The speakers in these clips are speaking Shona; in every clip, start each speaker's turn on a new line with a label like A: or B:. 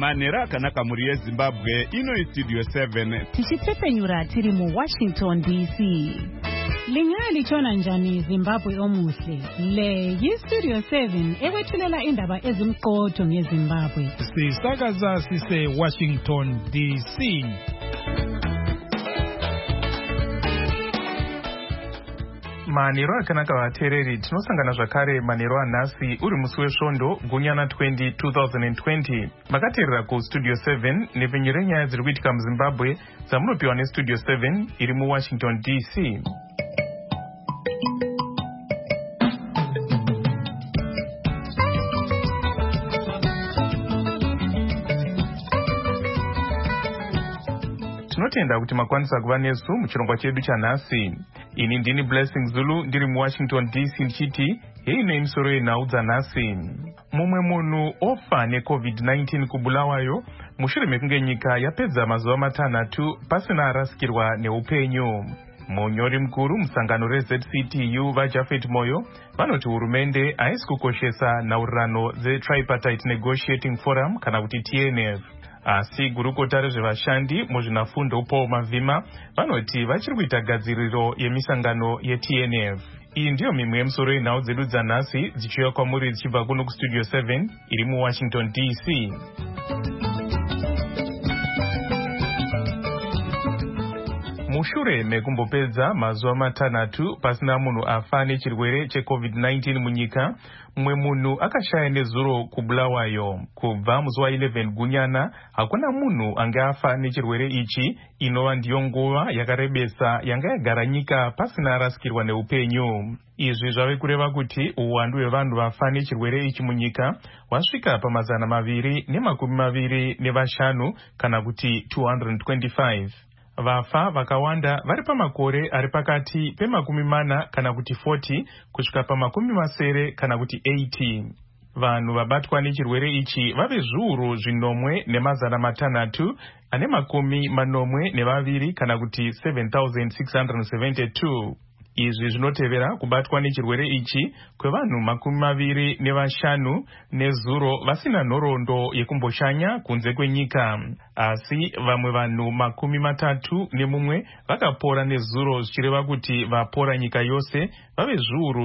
A: manera kanaka muri yeZimbabwe ino istudio 7
B: tichitsepenyura tiri mu Washington DC. Lingali chona njani Zimbabwe omuhle. Le yistudio 7 ewethulela indaba ezimqotho ngeZimbabwe.
C: Sisakaza sise Washington DC. Manero akanaka vateereri, tinosangana zvakare manero anhasi uri musi wesvondo gunyana 2020. Makateerera kustudio 7 nepfenyuro renyaya dziri kuitika muZimbabwe dzamunopiwa nestudio 7 iri muWashington DC. Tinotenda kuti makwanisa kuva nesu muchirongwa chedu chanhasi. Ini ndini Blessing Zulu ndiri muWashington DC ndichiti hei nemisoro yenhau dzanhasi. Mumwe munhu ofa neCovid-19 kubulawayo mushure mekunge nyika yapedza mazuva matanhatu pasina arasikirwa neupenyu. Munyori mukuru musangano reZCTU vaJafet Moyo vanoti hurumende haisi kukoshesa nhaurirano dzeTripartite Negotiating Forum kana kuti TNF. Asi gurukota rezvevashandi muzvinafundo Paul Mavhima vanoti vachiri kuita gadziriro yemisangano yeTNF. Iyi ndiyo mimwe yemisoro yenhau dzedu dzanhasi dzichiuya kwamuri dzichibva kuno kustudio 7 iri muWashington DC. Mushure mekumbopedza mazuva matanhatu pasina munhu afa nechirwere cheCovid-19 munyika, mumwe munhu akashaya nezuro kubulawayo. Kubva muzuva 11 gunyana hakuna munhu anga afa nechirwere ichi, inova ndiyo nguva yakarebesa yanga yagara nyika pasina arasikirwa neupenyu. Izvi zvave kureva kuti uwandu hwevanhu vafa nechirwere ichi munyika wasvika pa225 kana kuti 225. Vafa vakawanda vari pamakore ari pakati pe40 kana kuti 40 kusvika pa70 kana kuti 80. Vanhu vabatwa nechirwere ichi vave zviuru 9,682 kana kuti 7,672. Izvi zvinotevera kubatwa nechirwere ichi kwevanhu 25 nezuro vasina nhoroondo yekumboshanya kunze kwenyika. Asi vamwe vanhu 31 vakapora nezuro, zvichireva kuti vapora nyika yose vave zviuru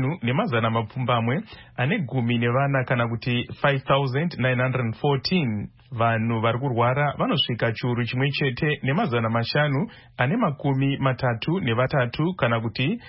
C: 5,210 kana kuti 5,914. Vanhu vari kurwara vanosvika chiuru 1,533 kana kuti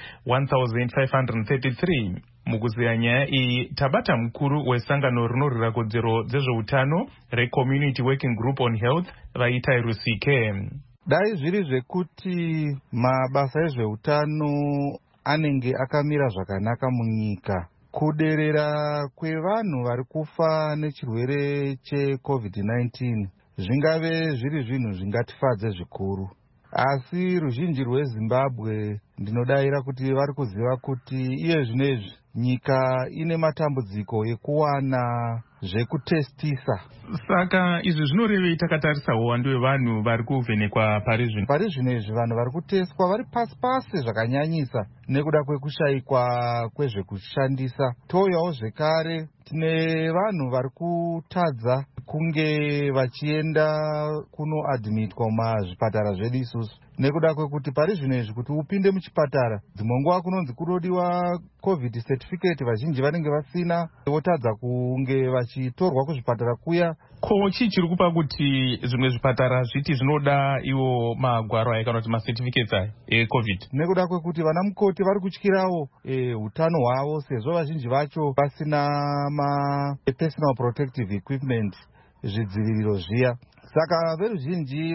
C: 1,533. Mukuziya nyaya iyi tabata mukuru wesangano rinorwira kodzero dzezveutano reCommunity Working Group on Health vaita Rusike.
D: Dai zviri zvekuti mabasa ezveutano anenge akamira zvakanaka munyika, kuderera kwevanhu vari kufa nechirwere cheCovid-19 zvingave zviri zvinhu zvingatifadze zvikuru. Asi ruzhinji rweZimbabwe ndinodayira kuti vari kuziva kuti iye zvinezvi nyika ine matambudziko ekuwana zvekutestisa.
C: Saka izvi zvinorevei takatarisa uwandu hwevanhu vari kuvhenekwa pari
D: zvinezvi vanhu vari kutestwa vari pasi zvakanyanyisa nekuda kwekushayikwa kwezvekushandisa. Touyawo zvekare tine vanhu vari kutadza kunge vachienda kunoadmitwa mumazvipatara zvedu isusu nekuda kwekuti pari zvinezvi kuti upinde muchipatara dzimwe nguva kunonzi kunodiwa COVID certificate, vazhinji vanenge vasina, votadza kunge vachitorwa kuzvipatara kuya.
C: Ko chii chiri kupa kuti zvimwe zvipatara zviti zvinoda iwo magwaro aya kana kuti macertificates aya eCovid?
D: Nekuda kwekuti vana mukoti vari kutyirawo utano hwavo sezvo vazhinji vacho vasina personal protective equipment, zvidziviriro zviya. Saka veruzhinji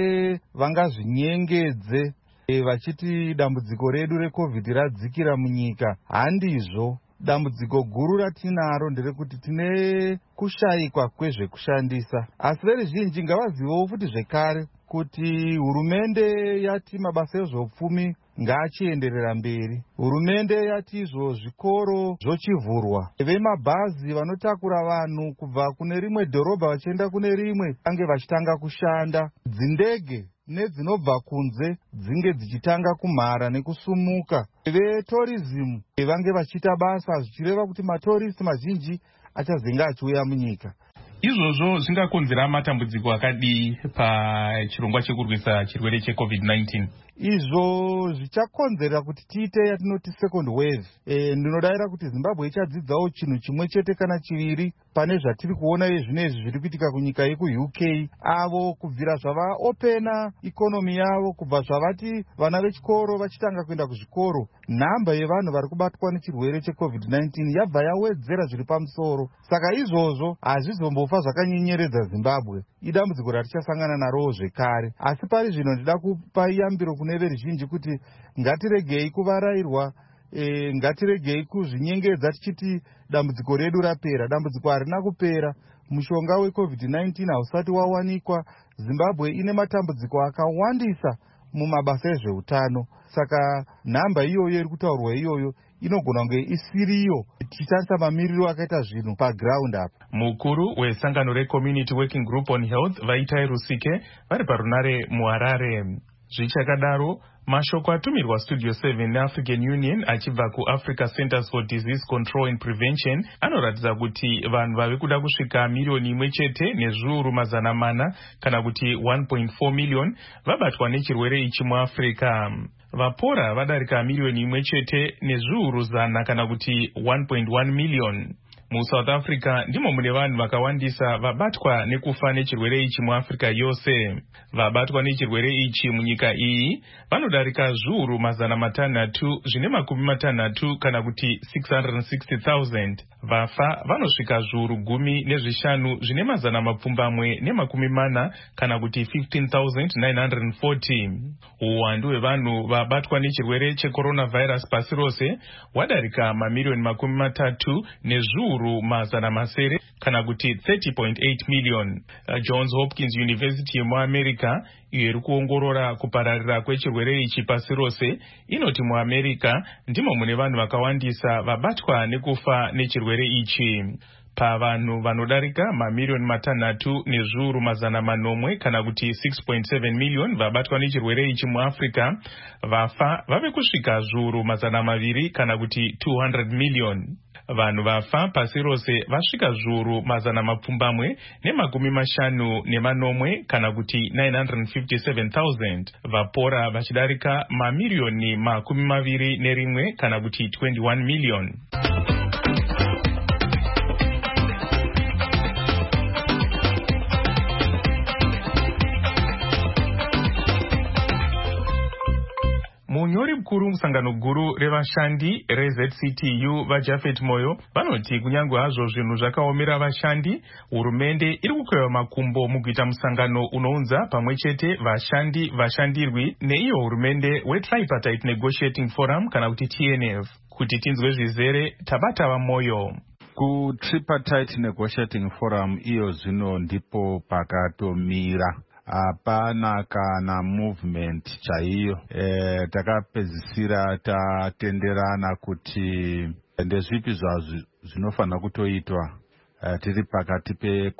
D: vangazvinyengedze vachiti dambudziko redu reCovid radzikira munyika. Handizvo. Dambudziko guru ratinaro nderekuti tine kushayikwa kwezvekushandisa. Asi veruzhinji ngavazivewo futi zvekare kuti hurumende yati mabasa ezveupfumi ngaachienderera mberi. Hurumende yati izvo zvikoro zvochivhurwa. Vemabhazi vanotakura vanhu kubva kune rimwe dhorobha vachienda kune rimwe vange vachitanga kushanda. Dzindege nedzinobva kunze dzinge dzichitanga kumhara nekusumuka. Vetourism vange vachiita basa, zvichireva kuti matorist mazhinji achazenge achiuya munyika.
C: Izvozvo zvingakonzera matambudziko akadii pachirongwa chekurwisa chirwere cheCovid-19?
D: Izvo zvichakonzera kuti tiite yatinoti second wave. Ndinodavira kuti Zimbabwe ichadzidzawo chinhu chimwe chete kana chiviri pane zvatiri kuona zvinezvi zviri kuitika kunyika yeku-UK. Avo kubvira zvava opena ikonomi yavo, kubva zvavati vana vechikoro vachitanga kuenda kuzvikoro, nhamba yevanhu vari kubatwa nechirwere cheCovid-19 yabva yawedzera zviri pamusoro. Saka izvozvo hazvizombofa zvakanyenyeredza Zimbabwe. Idambudziko ratichasangana naro zvekare. Asi pari zvino ndida kupa yambiro kune veruzhinji kuti ngatiregei kuvarairwa, ngatiregei kuzvinyengedza tichiti dambudziko redu rapera. Dambudziko harina kupera. Mushonga weCovid-19 hausati wawanikwa. Zimbabwe ine matambudziko akawandisa mumabasa ezveutano. Saka nhamba iyoyo iri kutaurwa iyoyo inogona kunge isiriyo. Tichishandisa mamiriro akaita zvinhu paground apa.
C: Mukuru wesangano reCommunity Working Group on Health Vaitai Rusike vari parunare muHarare. Zvichakadaro, mashoko atumirwa Studio 7 neAfrican Union achibva kuAfrica Centers for Disease Control and Prevention anoratidza kuti vanhu vave kuda kusvika milioni 1.4 kana kuti 1.4 million vabatwa nechirwere ichi muAfrica. Vapora vadarika milioni 1.1 kana kuti 1.1 million. MuSouth Africa ndimo mune vanhu vakawandisa vabatwa nekufa nechirwere ichi muAfrica yose. Vabatwa nechirwere ichi munyika iyi vanodarika 660 kana kuti 660,000. Vafa vanosvika 10,540 kana kuti 15,940. Uwandu hwevanhu vabatwa nechirwere checoronavirus pasi rose wadarika mamilioni 30,000 kana kuti 30.8 million. Johns Hopkins University yemuAmerica iyo iri kuongorora kupararira kwechirwere ichi pasi rose inoti muAmerica ndimo mune vanhu vakawandisa vabatwa nekufa nechirwere ichi. Pavanhu vanodarika mamilioni 3,000 kana kuti 6.7 million vabatwa nechirwere ichi muAfrica, vafa vave kusvika 200 kana kuti 200 million. Vanhu vafa pasi rose vasvika 250,000 kana kuti 957,000. Vapora vachidarika mamilioni 21 kana kuti 21 million. Munyori mukuru musangano guru revashandi reZCTU vaJafet Moyo vanoti kunyange hazvo zvinhu zvakaomera vashandi, hurumende iri kukweva makumbo mukuita musangano unounza pamwechete vashandi, vashandirwi neiyo hurumende weTripartite Negotiating Forum kana kuti TNF. Kuti tinzwe zvizere tabata Moyo.
D: KuTripartite Negotiating Forum iyo zvino ndipo pakatomira. Hapana kana movement chaiyo. Takapedzisira tatenderana kuti ndezvipi zvinofanira kutoitwa tiri pakati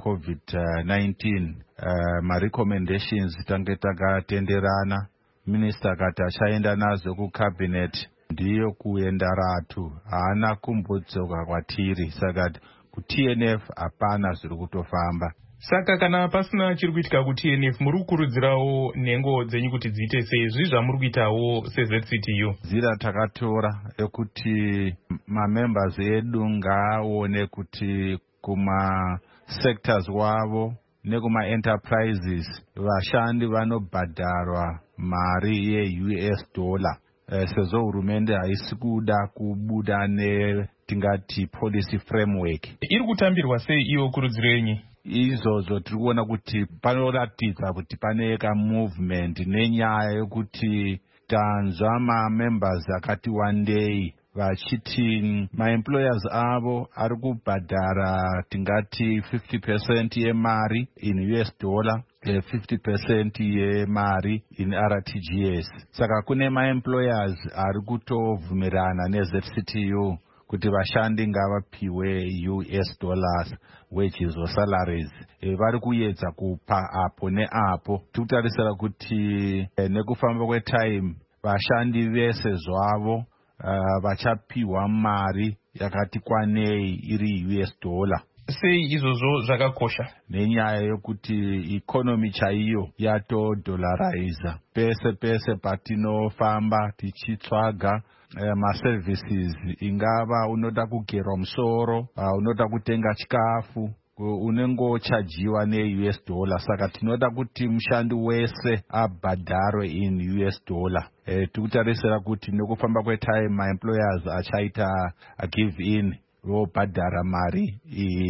D: peCovid-19. Marecommendations tange takatenderana. Minister akati achaenda nazo kucabinet, ndiyo kuenda ratu, haana kumbodzoka kwatiri. Saka kuTNF hapana zviri kutofamba.
C: Saka kana pasina chiri kuitika kuTNF muri kukurudzirawo nhengo dzenyu kuti dziite sei? Zvizvi zvamuri kuitawo seZCTU?
D: Nzira takatora yekuti mamembers edu ngaaone kuti kuma sectors wavo nekuma enterprises vashandi vanobhadharwa mari yeUS dollar. Sezvo hurumende haisi kuda kubuda netingati policy framework.
C: Iri kutambirwa sei iyo kurudziro yenyu?
D: Izvozvo tiri kuona kuti panoratidza kuti pane movement nenyaya yokuti tanzwa mamembers akati wandei vachiti maemployers avo ari kubhadhara tingati 50% yemari in US dollar, 50% yemari in RTGS. Saka kune maemployers ari kutovhumirana neZCTU kuti vashandi ngavapiwe US dollars wages or salaries. Vari kuedza kupa apo neapo. Tikutarisira kuti nekufamba kwetime vashandi vese zvavo vachapiwa mari yakati kwanei iri US dollar.
C: sei izvozvo zvakakosha?
D: Nenyaya yokuti ikonomi chaiyo yatodolariza. Pese patinofamba tichitsvaga maservices, ingava unoda kugerwa musoro, unoda kutenga chikafu, unengochajiwa ne-US dollar. Saka tinoda kuti mushandi wese abhadharwe in US dollar. Tikutarisira kuti nekufamba kwetime ma-employers achaita give in vobhadhara mari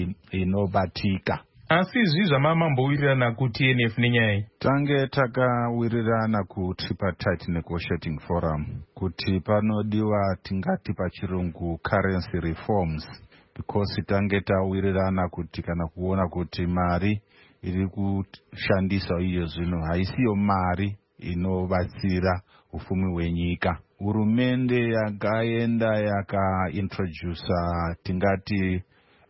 D: inobatika.
C: Asi zvamambowirirana ku-TNF nenyaya
D: tange takawirirana ku-tripartite negotiating forum kuti panodiwa tingati pachirungu currency reforms, because tange tawirirana kuti kana kuona kuti mari iri kushandiswa iyo zvino haisiyo mari inobatsira ufumi hwenyika. Hurumende yakaenda yakaintrodusa tingati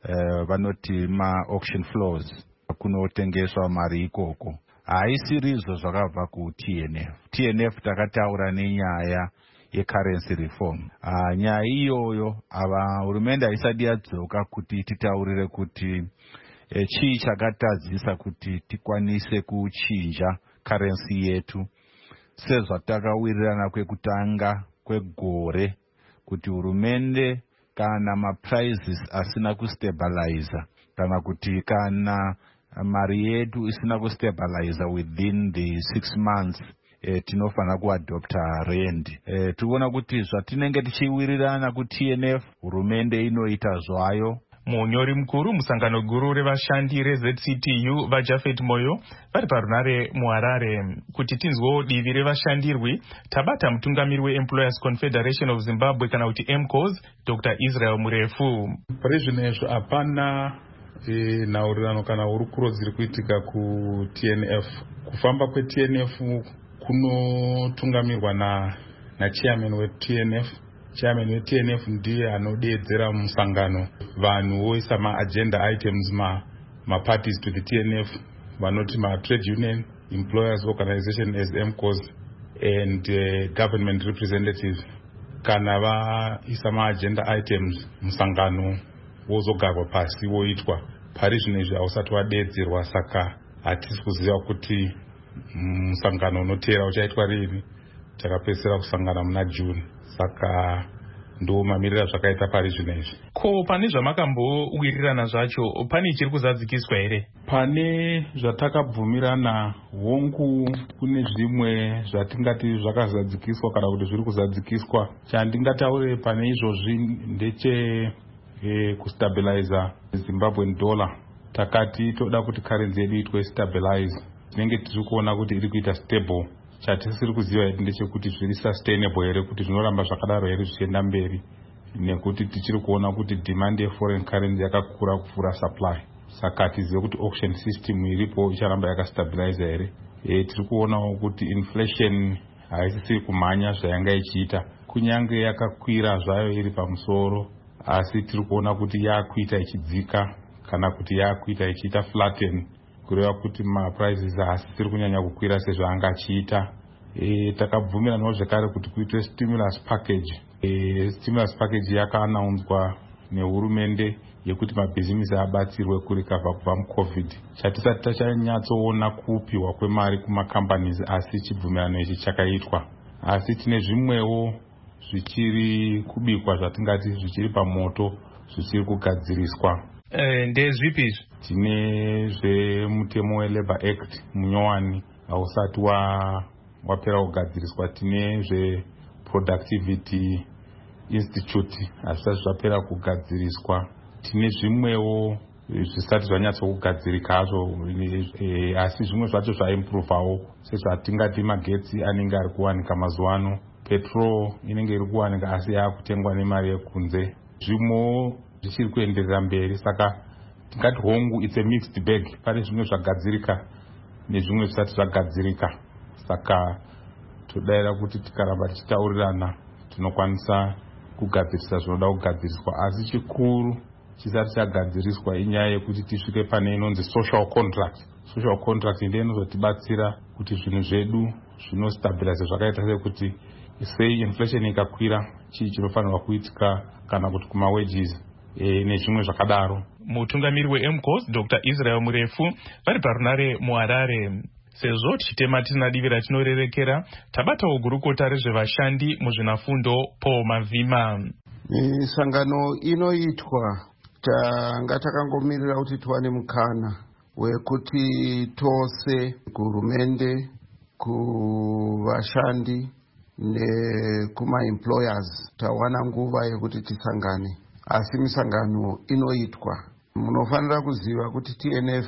D: vanoti ma-auction floors kunotengeswa mari ikoko. Haisirizvo zvakabva ku-TNF. TNF takataura nenyaya ye-currency reform. Nyaya iyoyo hurumende haisati yadzoka kuti titaurire kuti chii chakatadzisa kuti tikwanise kuchinja currency yetu, sezvatakawirirana kwekutanga kwegore kuti hurumende kana ma-prices asina kustabiliza kana kuti kana mari yetu isina kustabiliza within the 6 months, tinofana kuadopta rand. Tikuona kuti zvatinenge tichiwirirana ku-TNF hurumende inoita zvayo.
C: Munyori mukuru musangano guru revashandi reZCTU vaJafet Moyo vari parunare muHarare. Kuti tinzwewo divi revashandirwi, tabata mutungamiri weEmployers Confederation of Zimbabwe kana kuti MCOS, Dr. Israel Murefu.
E: Pari hapana nhaurirano kana hurukuro dziri kuitika ku-TNF. Kufamba kwe-TNF kunotungamirwa na-chairman we-TNF. Chairman we-TNF ndiye anodeedzera musangano vanhu voisa ma-agenda items ma-parties to the TNF, vanoti ma-trade union, employers organization as MCOS and government representatives. Kana vaisa ma-agenda items musangano wozogarwa pasi woitwa. Pari zvino izvi hausati wadeedzerwa, saka hatisi kuziva kuti musangano unoteera uchaitwa rini. Takapedzisira kusangana muna June, saka ndo mamirira zvakaita pari zvino izvi.
C: Ko pane zvamakambowirirana zvacho pane chiri kuzadzikiswa here?
E: Pane zvatakabvumirana hongu, kune zvimwe zvatingati zvakazadzikiswa kana kuti zviri kuzadzikiswa. Chandingataure pane izvozvi ndeche kustabiliza Zimbabwean dollar. Takati toda kuti currency yedu itwe stabilize. Tinenge tiri kuona kuti iri kuita stable. Chatisiri kuziva here ndechekuti zviri sustainable here, kuti zvinoramba zvakadaro here zvichienda mberi, nekuti tichiri kuona kuti demand yeforeign currency yakakura kupfuura supply. Saka tizive kuti auction system iripo icharamba yakastabilize here. Tiri kuonawo kuti inflation haisisiri kumhanya zvayanga ichiita, kunyange yakakwira zvayo iri pamusoro, asi tiri kuona kuti yakuita ichidzika kana kuti yakuita ichiita flatten, kureva kuti ma-prices haasisiri kunyanya kukwira sezvaanga achiita. Takabvumiranawo zvekare kuti kuitwe stimulus package. Stimulus package yakaanaunswa nehurumende yekuti mabhizimisi abatsirwe kurikavha kubva muCovid. Chatisati tachanyatsoona kupiwa kwemari kumacompanies, asi chibvumirano ichi chakaitwa. Asi tine zvimwewo zvichiri kubikwa zvatingati zvichiri pamoto, zvichiri kugadziriswa.
C: Ndezvipi izvi?
E: Tine zvemutemo weLabour Act munyowani hausati wapera kugadziriswa. Tine zveProductivity Institute hazvisati zvapera kugadziriswa. Tine zvimwewo zvisati zvanyatsokugadzirika hazvo, asi zvimwe zvacho zvaimprovawo, sezvatingati magetsi anenge ari kuwanika mazuva ano, petrol inenge iri kuwanika asi yaakutengwa nemari yekunze. Zvimwewo zvichiri kuenderera mberi, saka tingati hongu it's a mixed bag. Pane zvimwe zvagadzirika nezvimwe zvisati zvagadzirika, saka todayira kuti tikaramba tichitaurirana tinokwanisa kugadzirisa zvinoda kugadziriswa. Asi chikuru chisati chagadziriswa inyaya yekuti tisvike pane inonzi social contract. Social contract ndiyo inozotibatsira kuti zvinhu zvedu zvinostabilize zvakaita sekuti sei inflation ikakwira chii chinofanirwa kuitika, kana kuti kuma wages nezvimwe zvakadaro.
C: Mutungamiri weMCOS Dr. Israel Murefu vari parunare muHarare. Sezvo tichitema tisina divi ratinorerekera, tabatawo gurukota rezvevashandi muzvinafundo Paul Mavhima.
F: Sangano inoitwa tanga takangomirira kuti tuwane mukana wekuti tose kuhurumende, kuvashandi nekuma-employers tawana nguva yekuti tisangane. Asi misangano inoitwa. Munofanira kuziva kuti TNF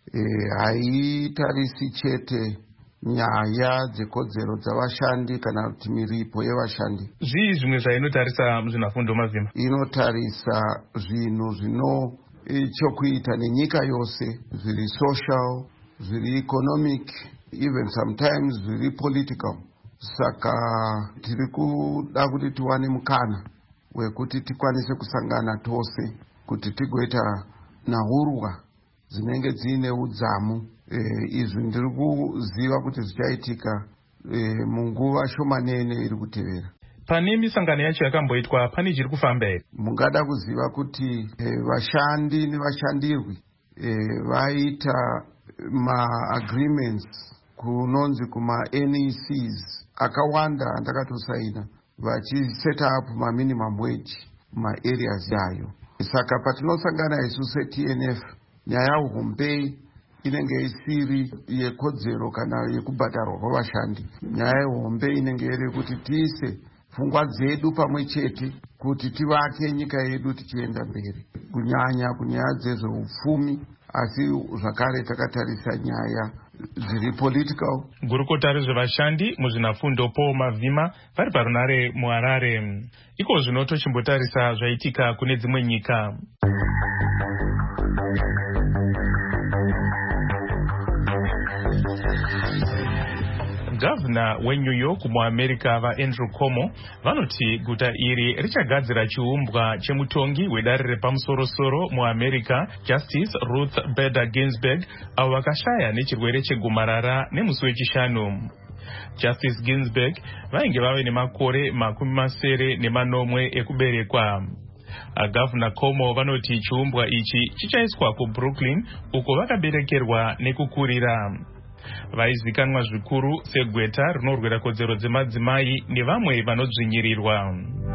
F: haitarisi chete nyaya dzekodzero dzavashandi kana kuti miripo yevashandi.
C: Zvii zvimwe zvainotarisa muzvinafundo Mavhima?
F: Inotarisa zvinhu zvino chokuita nenyika yose, zviri social, zviri economic, even sometimes zviri political. Saka tiri kuda kuti tiwane mukana wekuti tikwanise kusangana tose kuti tigoita nahurwa dzinenge dziine udzamu. Izvi ndiri kuziva kuti zvichaitika munguva shomanene iri kutevera.
C: Pane misangano yacho yakamboitwa, pane chiri kufamba here?
F: Mungada kuziva kuti vashandi nevashandirwi vaita ma-agreements kunonzi kuma-NECs akawanda andakatosaina vachiseta up ma-minimum wage ma-areas yayo. Saka patinosangana isu se-TNF, nyaya hombe inenge isiri yekodzero kana yekubhadharwa kwavashandi. Nyaya hombe inenge iri kuti tiise pfungwa dzedu pamwe chete kuti tivake nyika yedu tichienda mberi, kunyanya kunyaya dzezveupfumi, asi zvakare takatarisa nyaya dziri political.
C: Gurukota rezvevashandi muzvinafundo Paul Mavhima vari parunare muHarare. Iko zvino tochimbotarisa zvaitika kune dzimwe nyika. Gavana weNew York muAmerica vaAndrew Cuomo vanoti guta iri richagadzira chiumbwa chemutongi wedare repamusoro-soro muAmerica, Justice Ruth Bader Ginsburg, avo vakashaya nechirwere chegomarara nemusi wechishanu. Justice Ginsburg vainge vave nemakore 80 ekuberekwa. Gavana Cuomo vanoti chiumbwa ichi chichaiswa kuBrooklyn uko vakaberekerwa nekukurira. Vaizikanwa zvikuru segweta rinorwira kodzero dzemadzimai nevamwe vanodzvinyirirwa.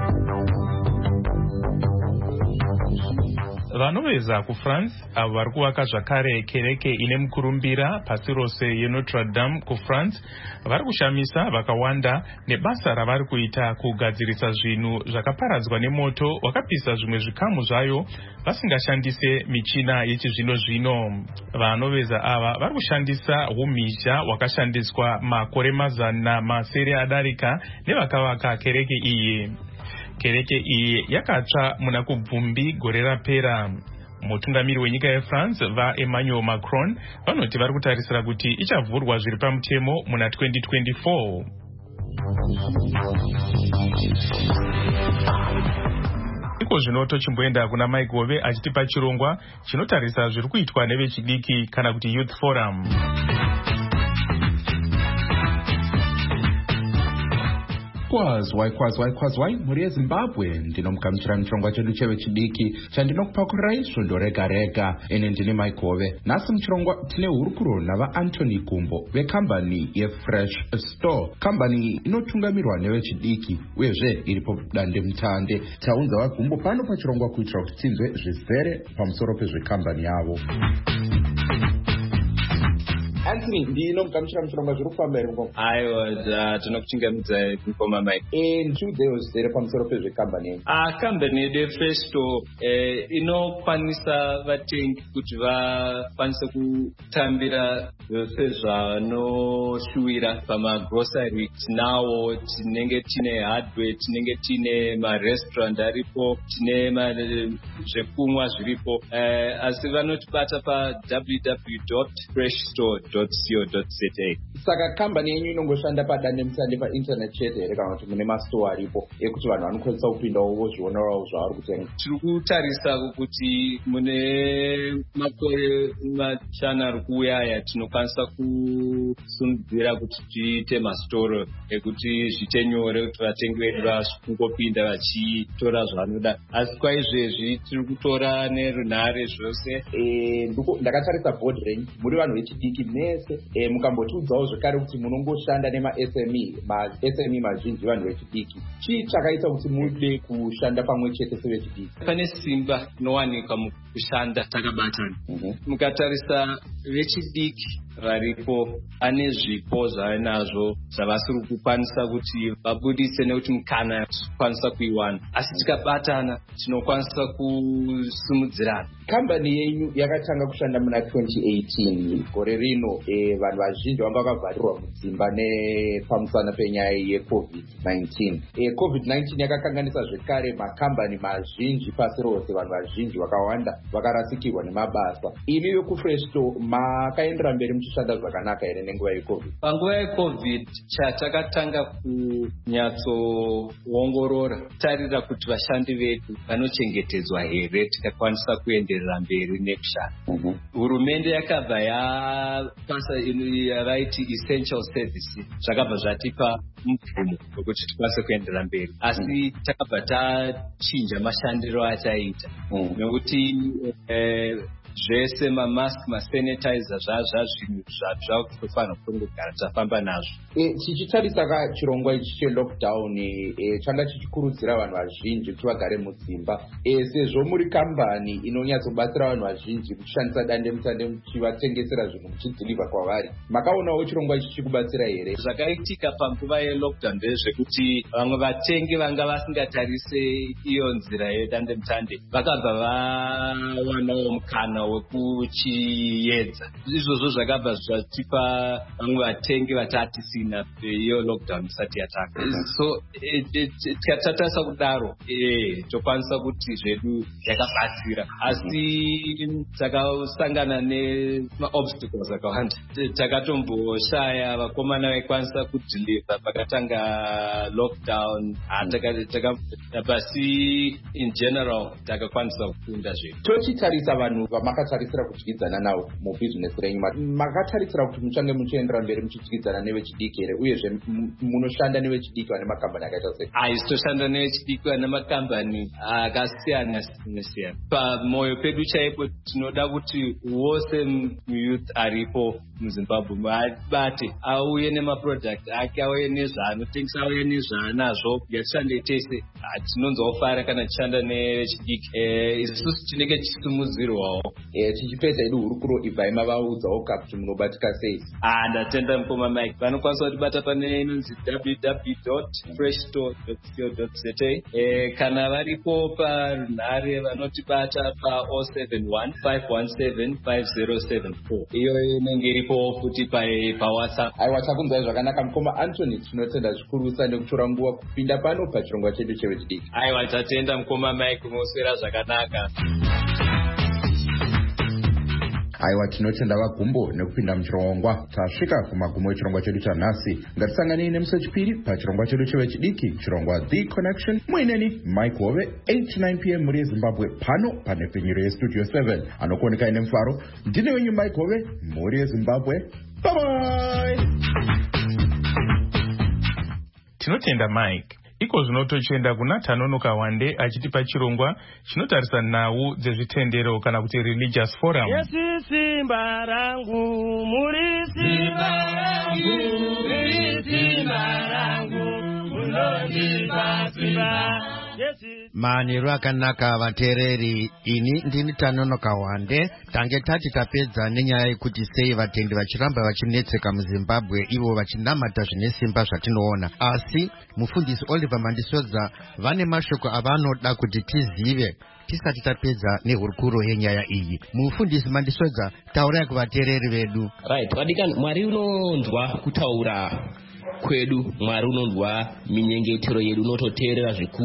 C: Vanoveza kuFrance avo vari kuvaka zvakare kereke ine mukurumbira pasi rose yeNotre Dame kuFrance vari kushamisa vakawanda nebasa ravari kuita kugadzirisa zvinhu zvakaparadzwa nemoto wakapisa zvimwe zvikamu zvayo vasingashandise michina yechizvino-zvino. Vanoveza ava vari kushandisa umhizha wakashandiswa makore mazana masere adarika nevakavaka kereke iyi. Kereke iyi yakatsva muna kubvumbi gore rapera. Mutungamiri wenyika yeFrance vaEmmanuel Macron vanoti vari kutarisira kuti ichavhurwa zviri pamutemo muna 2024. Iko zvino tochimboenda kuna Mike Gove achitipa chirongwa chinotarisa zviri kuitwa nevechidiki kana kuti Youth Forum.
G: Kwazwai mhuri yeZimbabwe, ndinomugamuchira muchirongwa chedu chevechidiki chandinokupakurai svondo rega rega. Ine ndini Mike Gove. Nhasi muchirongwa tine hurukuro navaAnthony Gumbo vekambani yeFresh Store. Kambani inotungamirwa nevechidiki uyezve iripo dandemutande. Taunza vaGumbo pano pachirongwa kuitira kuti tinzwe zvizere pamusoro pezvekambani yavo. Anthony, ndinomugamuchira muchirongwa zviri kufamba here ngoma?
H: Aiwa, tinokuchingamidza mukoma Mike.
G: Ndiudzewo zvizere pamusoro pezvekambani yedu.
H: Kambani yedu yeFresh Store inokwanisa vatengi kuti vakwanise kutambira zvose zvavanoshuwira pamagrocery. Tinawo tinenge tine hardware, tinenge tine marestaurant aripo, tine zvekumwa zviripo. Asi vanotibata pa www.freshstore.com. freshto.co.za.
G: Saka kambani yenyu inongoshanda padandemutande painternet chete here kana kuti mune masitoo aripo ekuti vanhu vanokwanisa kupindawo vozvionawo zvavari kutenga?
H: Tiri kutarisa kuti mune makore mashanu ari kuuya tinokwanisa kusundidzira kuti tiite masitoro ekuti zviite nyore kuti vatengi vedu vakungopinda vachitora zvavanoda. Asi kwaizvezvi tiri kutora nerunhare zvose.
G: Ndakatarisa board renyu, muri vanhu vechidiki mese. Mukambotiudzawo zvekare kuti munongoshanda nema-SME mazhinji vanhu vechidiki. Chii chakaita kuti mude kushanda pamwe chete sevechidiki?
H: Pane simba inowanikwa mukushanda takabatana. Mukatarisa vechidiki varipo ane zvipo zvainazvo zvavasiri kukwanisa kuti vabudise nekuti mukana tikwanisa kuiwana, asi tikabatana tinokwanisa kusimudzirana.
G: Kambani yenyu yakatanga kushanda muna 2018. Gore rino vanhu vazhinji vanga vakavharirwa mudzimba nepamusana penyaya yeCovid-19. COVID-19 yakakanganisa zvekare makambani mazhinji pasi rose. Vanhu vazhinji vakawanda vakarasikirwa nemabasa. Imi vekufreshto makaendera mberi muchishanda zvakanaka here nenguva yeCovid?
H: Panguva yeCovid chatakatanga kunyatsoongorora tarira kuti vashandi vedu vanochengetedzwa here tikakwanisa kuenderera mberi nekushanda. Hurumende yakabva yapasa yavaiti essential service, zvakabva zvatipa mubvumo wekuti tikwanise kuenderera mberi, asi takabva tachinja mashandiro achaita nekuti zvese mamask, masanitizer zvinhu zvatofanira kungogara tafamba nazvo.
G: Tichitarisa chirongwa ichi chelockdown changa chichikurudzira vanhu vazhinji kuti vagare mudzimba. Sezvo muri kambani inonyatsobatsira vanhu vazhinji kushandisa dandemutande muchivatengesera zvinhu muchidziliva kwavari, makaonawo chirongwa ichi chikubatsira here?
H: Zvakaitika panguva yelockdown ndezvekuti vamwe vatengi vanga vasingatarise iyo nzira yedandemutande vakabva vawanawo mukana wekuchiedza. Izvozvo zvakabva zvatipa vamwe vatengi vatatisina iyo lockdown isati yataka. So tikatarisa kudaro tokwanisa kuti zvedu yakabatsira, asi takasangana nemaobstacles akawanda. Takatomboshaya vakomana vaikwanisa kudhiliva pakatanga lockdown, basi in general takakwanisa kufunda zvedu.
G: Tochitarisa vanhu vamakatarisa kudyidzana navo mubhizinesi renyu, makatarisira kuti muchange muchiendera mberi muchidyidzana nevechidiki here, uyezve munoshanda nevechidiki vane makambani akaita sei?
H: Toshanda nevechidiki vane makambani akasiyana siyana. Pamoyo pedu chaipo tinoda kuti wose muyouth aripo muZimbabwe abate, auye nemaproduct ake, auye nezvaanotengesa, auye nezvaanazvo, ngatishande tese. Tinonzofara kana tichishanda nevechidiki. Isusu tinenge tichisimudzirwawo.
G: Tichipedza idu hurukuro ibvai mavaudzawo kuti munobatika sei?
H: Ndatenda mukoma Mike. Vanokwanisa kutibata pane inonzi www.freshto.co.za. Kana varipo parunhare vanotibata pa 071-517-5074. Iyo inenge iripo futi paWhatsApp.
G: Aiwa, takunzwai zvakanaka mukoma Anthony, tinotenda zvikurusa nekutora nguva kupinda pano pachirongwa chedu chevechidiki.
H: Aiwa, tatenda mukoma Mike, unoswera zvakanaka.
G: Aiwa, tinotenda vagumbo nekupinda muchirongwa. Tasvika kumagumo echirongwa chedu chanhasi. Ngatisanganei nemusi wechipiri pachirongwa chedu chevechidiki, chirongwa The Connection. Muineni Mike Hove, 8-9 p.m. muri yeZimbabwe, pano pane penyero yeStudio 7. Anokuonekai nemufaro ndine wenyu Mike Hove, muri yeZimbabwe. Bye bye.
C: Tinotenda Mike. Iko zvino tochienda kuna Tanonoka Wande achitipa chirongwa chinotarisa nhau dzezvitendero kana kuti religious forum.
I: Yesu simba rangu, muri simba rangu, muri simba rangu, munondipa simba.
J: Manheru akanaka vateereri, ini ndini Tanonoka Wande. Tange tati tapedza nenyaya yekuti sei vatendi vachiramba vachinetseka muZimbabwe ivo vachinamata zvine simba zvatinoona. Asi mufundisi Oliver Mandisodza vane mashoko avanoda kuti tizive tisati tapedza nehurukuro yenyaya iyi. Mufundisi Mandisodza, taurai kuvateereri vedu.
K: Right, vadikani, Mwari unonzwa kutaura kwedu, Mwari unonzwa minyengetero yedu, unototeerera zvikuru.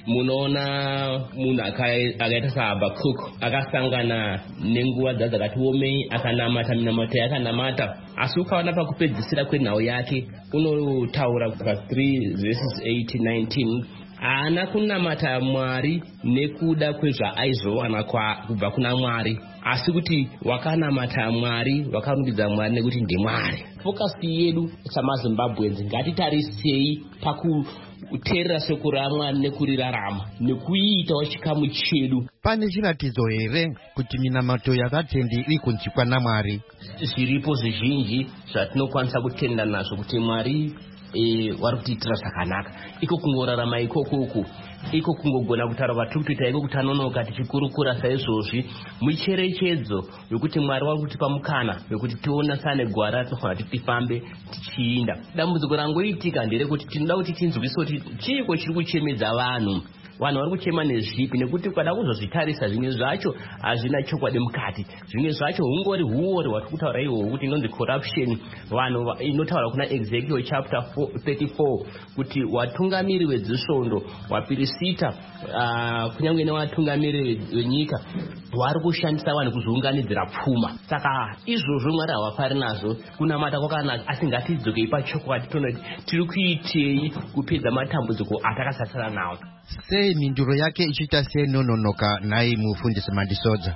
K: munoona munhu akaita saHabakuk akasangana nenguva dzakati omei akanamata minamato yakanamata, asi ukaona pakupedzisira kwenhau yake unotaura pa3 verses 8-19 haana kunamata Mwari nekuda kwezvaaizowana kubva kuna Mwari, asi kuti wakanamata Mwari, wakarumbidza Mwari nekuti ndiMwari. Fokasi yedu samaZimbabwenzi ngatitarisei pakuteerera shoko raMwari nekurirarama nekuiitawo chikamu chedu.
J: Pane chiratidzo here kuti minamato yavatendi iri kunzwikwa naMwari?
K: Zviripo zvizhinji zvatinokwanisa kutenda nazvo kuti Mwari wari kutiitira zvakanaka. Iko kungorarama ikoko, iko kungogona kutaura patupita, iko kutanonoka tichikurukura saizvozvi mucherechedzo yokuti Mwari wari kutipa mukana wekuti tionasane gwara tinofanira kuti tifambe tichiinda. Dambudziko rangoitika nderekuti tinoda kuti tinzwisise kuti chiiko chiri kuchemedza vanhu vari kuchema nezvipi, nekuti ukada kuzozvitarisa zvimwe zvacho hazvina chokwadi mukati, zvimwe zvacho hungori huori hwati kutaura ihwo kuti inonzi corruption. Vanhu inotaura kuna Ezekiel chapter 34 kuti watungamiri wedzisvondo wapirisita kunyange newatungamiri wenyika wari kushandisa vanhu kuzounganidzira pfuma. Saka izvozvo Mwari havafari nazvo. Kunamata kwakanaka, asi ngatidzokei pachokwadi tonoti tiri kuitei kupedza matambudziko atakasasana nawo.
J: Sei minduro yake ichiita senononoka naye mufundisi Mandisodza?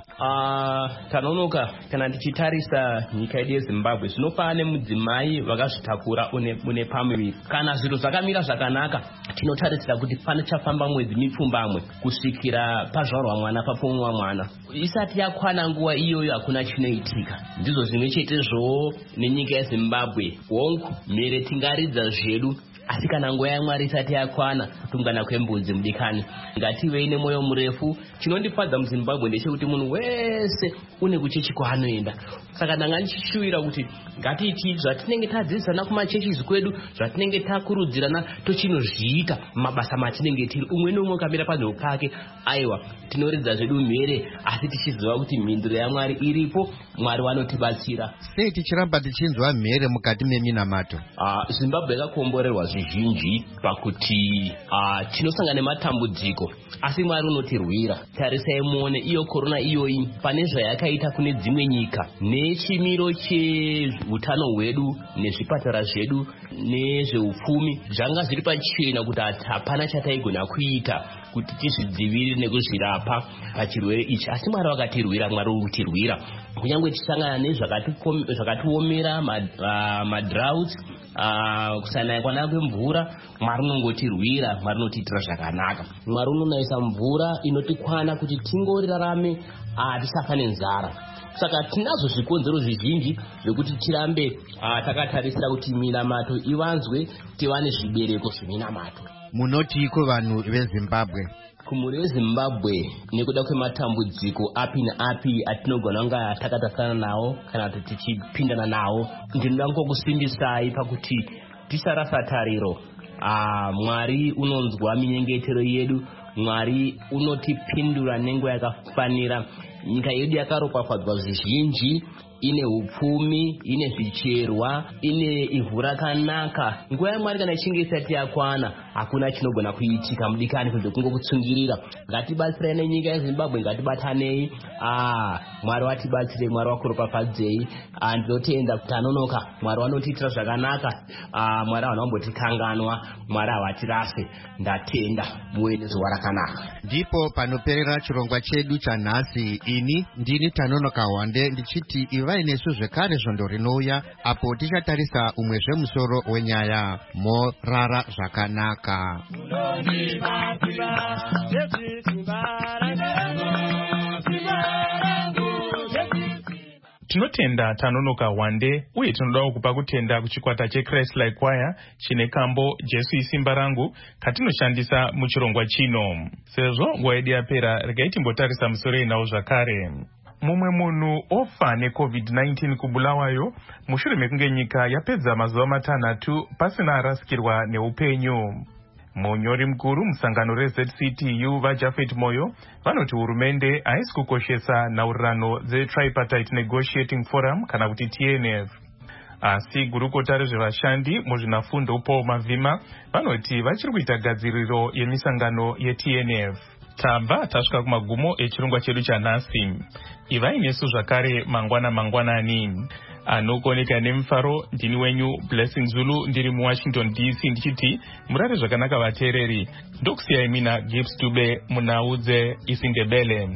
K: Tanonoka kana tichitarisa nyika yedu yeZimbabwe, zvinofana nemudzimai vakazvitakura une pamuviri. Kana zviro zvakamira zvakanaka, tinotarisira kuti panochafamba mwedzi mipfumbamwe kusvikira pazvarwa mwana, papomwa mwana. Isati yakwana nguva iyoyo hakuna chinoitika. Ndizvo zvimwe chetezvo nenyika yeZimbabwe. Hongu mhere tingaridza zvedu, asi kana nguva yaMwari isati yakwana kutungana kwembudzi mudikani. Ngativei nemwoyo murefu. Chinondifadza muZimbabwe ndechekuti munhu wese une kuchechi kwaanoenda. Saka ndanga ndichishuvira kuti ngatiiti zvatinenge tadzidzisana kumachechi kwedu, zvatinenge takurudzirana tochinozviita mabasa matinenge tiri. Umwe neumwe ukamira panzvimbo pake, aiwa tinoridza zvedu mhere, asi tichiziva kuti mhinduro yaMwari iripo, Mwari wanotibatsira.
J: Sei tichiramba tichinzwa mhere mukati meminamato?
K: Zimbabwe yakakomborerwa zvizhinji pakuti tinosangana nematambudziko, asi Mwari unotirwira. Tarisai muone iyo korona iyoyi pane zvayakaita kune dzimwe nyika, nechimiro cheutano hwedu nezvipatara zvedu nezveupfumi zvanga zviri pachena kuti hapana chataigona kuita kuti tizvidzivirire nekuzvirapa pachirwere ichi, asi Mwari wakatirwira. Mwari uri kutirwira kunyange tichisangana nezvakatiomera, madroughts, kusanaya kwanaka kwemvura. Mwari unongotirwira, Mwari unotiitira zvakanaka. Mwari unonaisa mvura inotikwana kuti tingorirarame tisafa nenzara. Saka tinazvo zvikonzero zvizhinji zvekuti tirambe takatarisira kuti minamato ivanzwe, tiva nezvibereko zveminamato.
J: Munotiko vanhu veZimbabwe?
K: Kumhuri yeZimbabwe, nekuda kwematambudziko api neapi atinogona kunga takatasana nawo kana kuti tichipindana nawo, ndinoda ngokusimbisai pakuti tisarasa tariro. Mwari unonzwa minyengetero yedu, Mwari unotipindura nenguva yakafanira. Nyika yedu yakaropafadzwa zvizhinji, ine upfumi, ine zvicherwa, ine ivhu rakanaka. Nguva yaMwari kana ichinge isati yakwana, hakuna chinogona kuitika mudikani kunze kungokutsungirira. Ngatibatsirei nenyika yeZimbabwe, ngatibatanei. Mwari watibatsire, Mwari wakuropafadzei. Ndinotenda tanonoka, Mwari wanotiitira zvakanaka. Mwari havana kumbotikanganwa, Mwari havatirase. Ndatenda, muve nezuva rakanaka.
J: Ndipo panoperera chirongwa chedu chanhasi. Ini ndini Tanonoka Wande ndichiti ivai nesu zvekare zvondo rinouya apo tichatarisa umwe zvemusoro wenyaya morara zvakanaka.
C: Tinotenda Tanonoka Wande uye tinodawo kupa kutenda kuchikwata cheChrist-like Choir chine kambo Jesu isimba rangu katinoshandisa muchirongwa chino. Sezvo nguva yedu yapera, regai timbotarisa musoro inawo zvakare. Mumwe munhu ofa neCovid-19 kubulawayo mushure mekunge nyika yapedza mazuva 6 pasina arasikirwa neupenyu. Munyori mukuru musangano reZCTU vaJafet Moyo vanoti hurumende haisi kukoshesa nhaurirano dzeTripartite Negotiating Forum kana kuti TNF. asi gurukota rezvevashandi muzvinafundo Paul Mavhima vanoti vachiri kuita gadziriro yemisangano yeTNF. Tabva tasvika kumagumo echirongwa chedu chanhasi. Ivai nesu zvakare mangwanani. Anokoneka nemufaro ndini wenyu Blessing Zulu ndiri muWashington DC ndichiti murare zvakanaka vateereri. Ndokusiyai mina Gibbs Dube munaudze isindebele.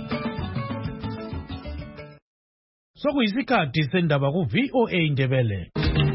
L: Sokuyisikhathi sendaba ku VOA Indebele.